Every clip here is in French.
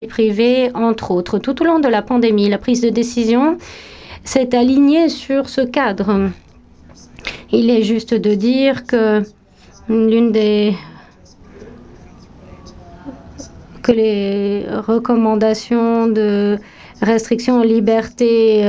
privée, entre autres. Tout au long de la pandémie, la prise de décision s'est alignée sur ce cadre. Il est juste de dire que les recommandations de restriction aux libertés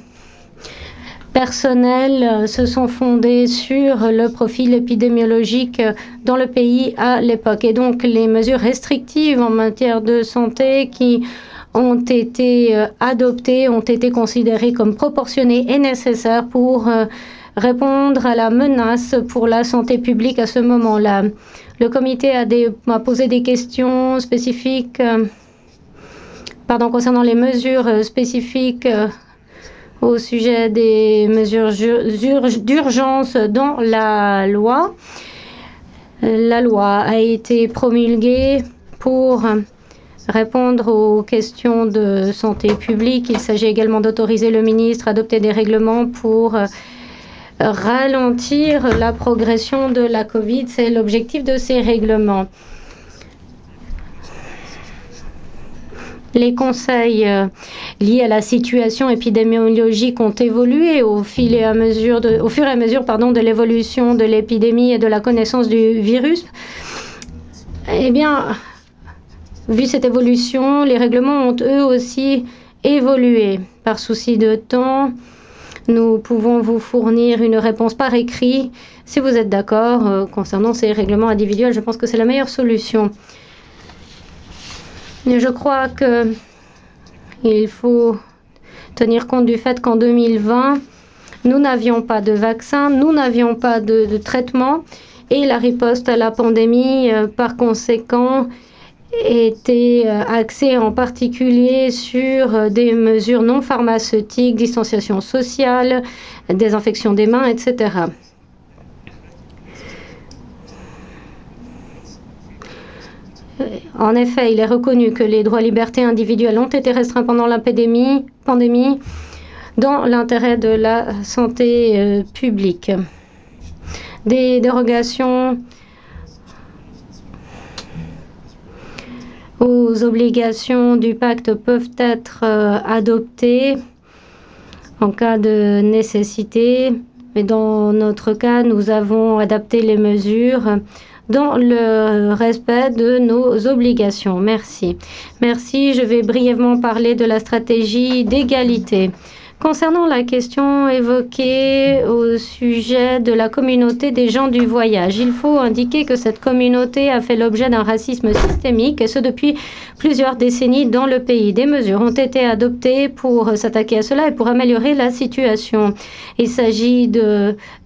personnelles se sont fondées sur le profil épidémiologique dans le pays à l'époque. Et donc, les mesures restrictives en matière de santé qui ont été adoptées ont été considérées comme proportionnées et nécessaires pour répondre à la menace pour la santé publique à ce moment-là. Le comité a posé des questions spécifiques concernant les mesures spécifiques au sujet des mesures d'urgence dans la loi. La loi a été promulguée pour répondre aux questions de santé publique. Il s'agit également d'autoriser le ministre à adopter des règlements pour ralentir la progression de la Covid. C'est l'objectif de ces règlements. Les conseils liés à la situation épidémiologique ont évolué au fur et à mesure de l'évolution de l'épidémie et de la connaissance du virus. Eh bien, vu cette évolution, les règlements ont eux aussi évolué. Par souci de temps, nous pouvons vous fournir une réponse par écrit. Si vous êtes d'accord concernant ces règlements individuels, je pense que c'est la meilleure solution. Je crois qu'il faut tenir compte du fait qu'en 2020, nous n'avions pas de vaccin, nous n'avions pas de traitement et la riposte à la pandémie, par conséquent, était axée en particulier sur des mesures non pharmaceutiques, distanciation sociale, désinfection des mains, etc. En effet, il est reconnu que les droits et libertés individuelles ont été restreints pendant la pandémie dans l'intérêt de la santé publique. Des dérogations aux obligations du pacte peuvent être adoptées en cas de nécessité, mais dans notre cas, nous avons adapté les mesures dans le respect de nos obligations. Merci. Merci. Je vais brièvement parler de la stratégie d'égalité. Concernant la question évoquée au sujet de la communauté des gens du voyage, il faut indiquer que cette communauté a fait l'objet d'un racisme systémique, et ce depuis plusieurs décennies dans le pays. Des mesures ont été adoptées pour s'attaquer à cela et pour améliorer la situation. Il s'agit